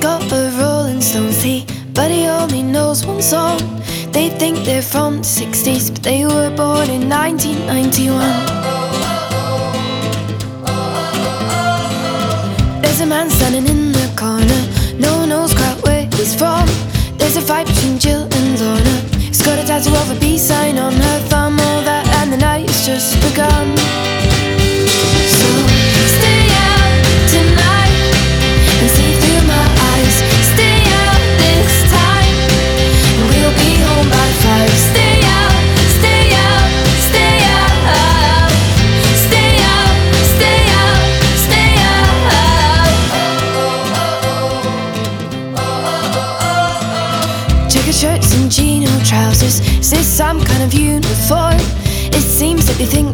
got a Rolling Stones tee, but he only knows one song. They think they're from the 60s, but they were born in 1991. There's a man standing in the corner, no one knows quite where he's from. There's a fight between Jill and Lorna. He's got a tattoo of a peace sign on her thumb. All that and the night has just begun. So stay out tonight and see through my eyes. Stay out this time and we'll be home by 5. Stay out, stay out, stay out. Stay out, stay out, stay out. Checkered shirts and chino trousers. Is this some kind of uniform? It seems that they think